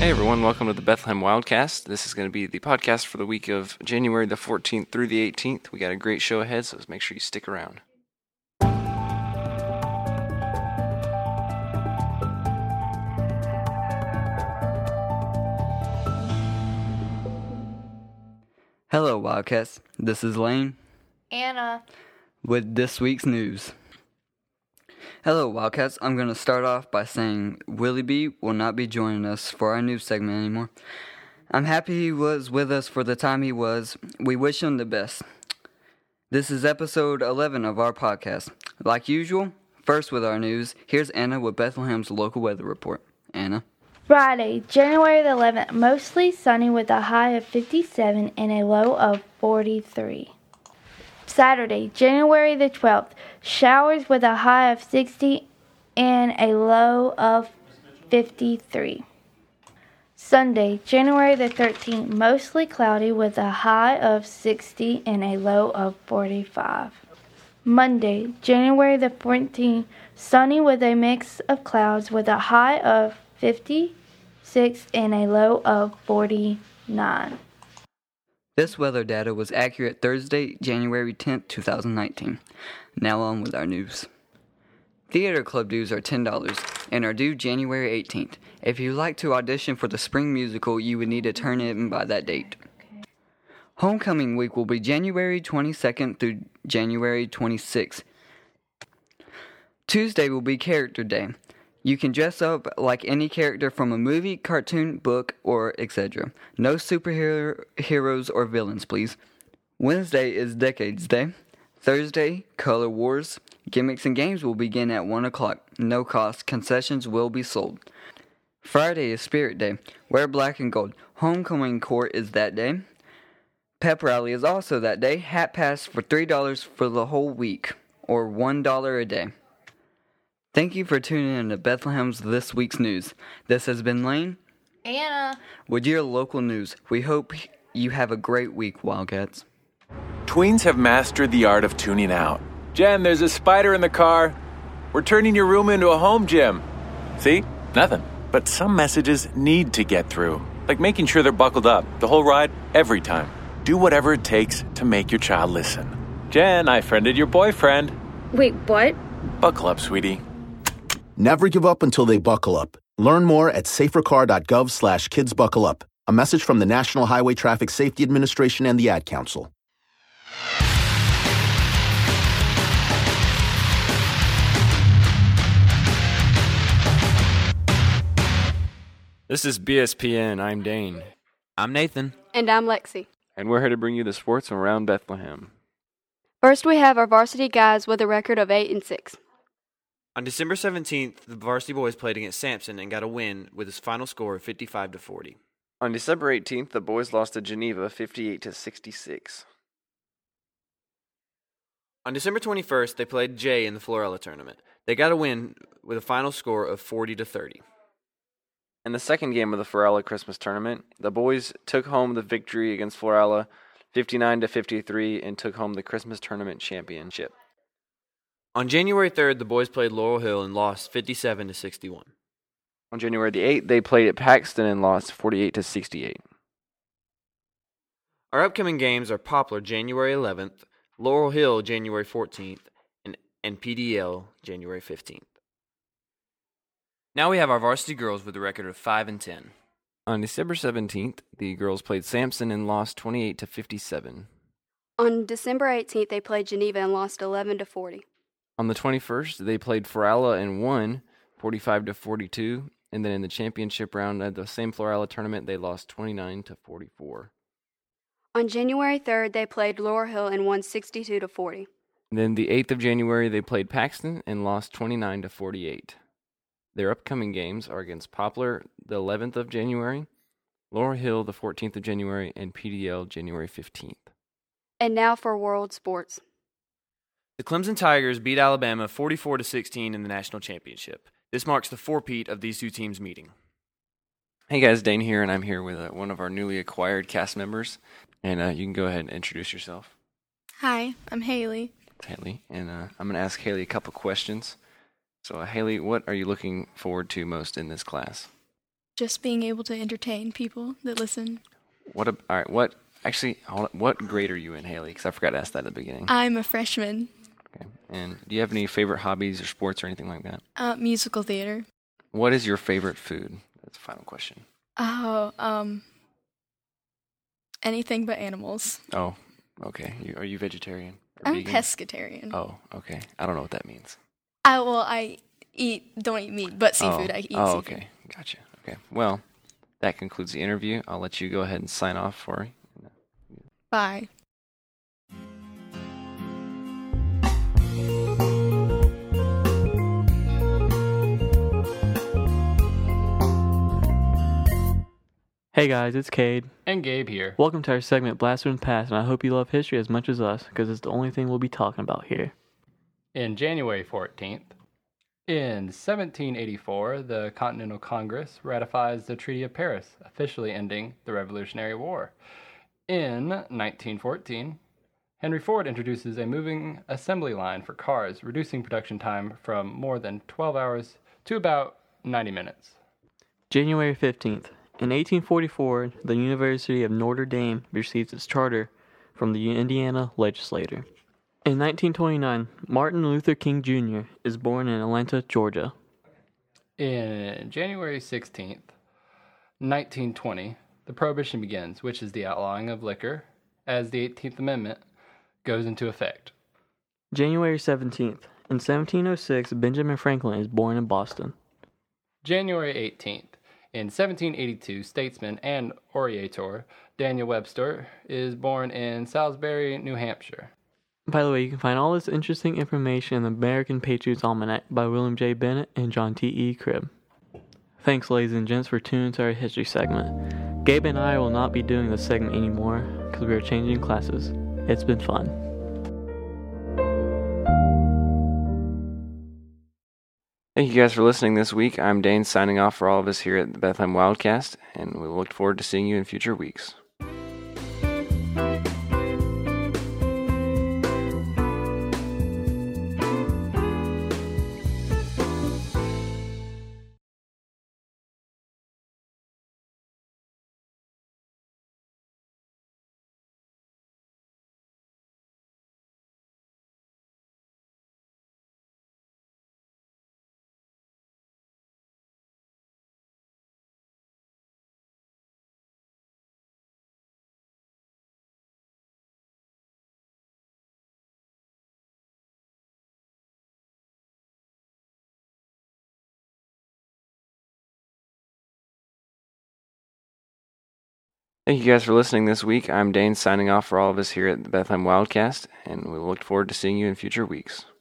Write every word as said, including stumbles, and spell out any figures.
Hey everyone, welcome to the Bethlehem Wildcast. This is going to be the podcast for the week of January the fourteenth through the eighteenth. We got a great show ahead, so make sure you stick around. Hello Wildcats, this is Lane. Anna. With this week's news. Hello Wildcats, I'm going to start off by saying Willie B will not be joining us for our news segment anymore. I'm happy he was with us for the time he was. We wish him the best. This is episode eleven of our podcast. Like usual, first with our news, here's Anna with Bethlehem's local weather report. Anna. Friday, January the eleventh, mostly sunny with a high of fifty-seven and a low of forty-three. Saturday, January the twelfth, showers with a high of sixty and a low of fifty-three. Sunday, January the thirteenth, mostly cloudy with a high of sixty and a low of forty-five. Monday, January the fourteenth, sunny with a mix of clouds with a high of fifty-six and a low of forty-nine. This weather data was accurate Thursday, January tenth, twenty nineteen. Now on with our news. Theater club dues are ten dollars and are due January eighteenth. If you'd like to audition for the spring musical, you would need to turn in by that date. Homecoming week will be January twenty-second through January twenty-sixth. Tuesday will be Character Day. You can dress up like any character from a movie, cartoon, book, or et cetera. No superhero heroes or villains, please. Wednesday is Decades Day. Thursday, Color Wars. Gimmicks and games will begin at one o'clock. No cost. Concessions will be sold. Friday is Spirit Day. Wear black and gold. Homecoming court is that day. Pep rally is also that day. Hat pass for three dollars for the whole week, or one dollar a day. Thank you for tuning in to Bethlehem's This Week's News. This has been Lane. Anna. With your local news. We hope you have a great week, Wildcats. Tweens have mastered the art of tuning out. Jen, there's a spider in the car. We're turning your room into a home gym. See? Nothing. But some messages need to get through. Like making sure they're buckled up the whole ride, every time. Do whatever it takes to make your child listen. Jen, I friended your boyfriend. Wait, what? Buckle up, sweetie. Never give up until they buckle up. Learn more at safercar.gov slash kidsbuckleup. A message from the National Highway Traffic Safety Administration and the Ad Council. This is B S P N. I'm Dane. I'm Nathan. And I'm Lexi. And we're here to bring you the sports from around Bethlehem. First, we have our varsity guys with a record of eight and six. On December seventeenth, the varsity boys played against Sampson and got a win with his final score of fifty-five to forty. On December eighteenth, the boys lost to Geneva fifty-eight to sixty-six. On December twenty-first, they played Jay in the Florella tournament. They got a win with a final score of forty to thirty. In the second game of the Florella Christmas tournament, the boys took home the victory against Florella fifty-nine to fifty-three and took home the Christmas tournament championship. On January third, the boys played Laurel Hill and lost fifty-seven to sixty-one. On January the eighth, they played at Paxton and lost forty-eight to sixty-eight. Our upcoming games are Poplar January eleventh, Laurel Hill January fourteenth, and, and P D L January fifteenth. Now we have our varsity girls with a record of five and ten. On December seventeenth, the girls played Sampson and lost twenty-eight to fifty-seven. On December eighteenth, they played Geneva and lost eleven to forty. On the twenty-first, they played Florella and won forty-five to forty-two, and then in the championship round at the same Florella tournament, they lost twenty-nine to forty-four. On January third, they played Laurel Hill and won sixty-two to forty. And then the eighth of January, they played Paxton and lost twenty-nine to forty-eight. Their upcoming games are against Poplar the eleventh of January, Laurel Hill the fourteenth of January, and P D L January fifteenth. And now for World Sports. The Clemson Tigers beat Alabama forty-four to sixteen in the national championship. This marks the four-peat of these two teams meeting. Hey guys, Dane here, and I'm here with uh, one of our newly acquired cast members. And uh, you can go ahead and introduce yourself. Hi, I'm Haley. Haley, and uh, I'm going to ask Haley a couple questions. So, uh, Haley, what are you looking forward to most in this class? Just being able to entertain people that listen. What? A, all right. What? Actually, hold on, what grade are you in, Haley? Because I forgot to ask that at the beginning. I'm a freshman. Okay. And do you have any favorite hobbies or sports or anything like that? Uh, musical theater. What is your favorite food? That's the final question. Oh, um, anything but animals. Oh, okay. You, are you vegetarian? Or I'm vegan? pescatarian. Oh, okay. I don't know what that means. I well, I eat don't eat meat, but seafood. Oh. I eat oh, seafood. okay. Gotcha. Okay. Well, that concludes the interview. I'll let you go ahead and sign off for me. Bye. Hey guys, it's Cade. And Gabe here. Welcome to our segment Blast from the Past, and I hope you love history as much as us, because it's the only thing we'll be talking about here. In January fourteenth, in seventeen eighty-four, the Continental Congress ratifies the Treaty of Paris, officially ending the Revolutionary War. In nineteen fourteen, Henry Ford introduces a moving assembly line for cars, reducing production time from more than twelve hours to about ninety minutes. January fifteenth. In eighteen forty-four, the University of Notre Dame receives its charter from the Indiana legislature. In nineteen twenty-nine, Martin Luther King Junior is born in Atlanta, Georgia. In January sixteenth, nineteen twenty, the Prohibition begins, which is the outlawing of liquor, as the eighteenth Amendment goes into effect. January seventeenth. In seventeen oh six, Benjamin Franklin is born in Boston. January eighteenth. In seventeen eighty-two, statesman and orator Daniel Webster is born in Salisbury, New Hampshire. By the way, you can find all this interesting information in the American Patriots Almanac by William J. Bennett and John T E. Cribb. Thanks, ladies and gents, for tuning to our history segment. Gabe and I will not be doing this segment anymore because we are changing classes. It's been fun. Thank you guys for listening this week. I'm Dane signing off for all of us here at the Bethlehem Wildcast, and we look forward to seeing you in future weeks. Thank you guys for listening this week. I'm Dane signing off for all of us here at the Bethlehem Wildcast, and we look forward to seeing you in future weeks.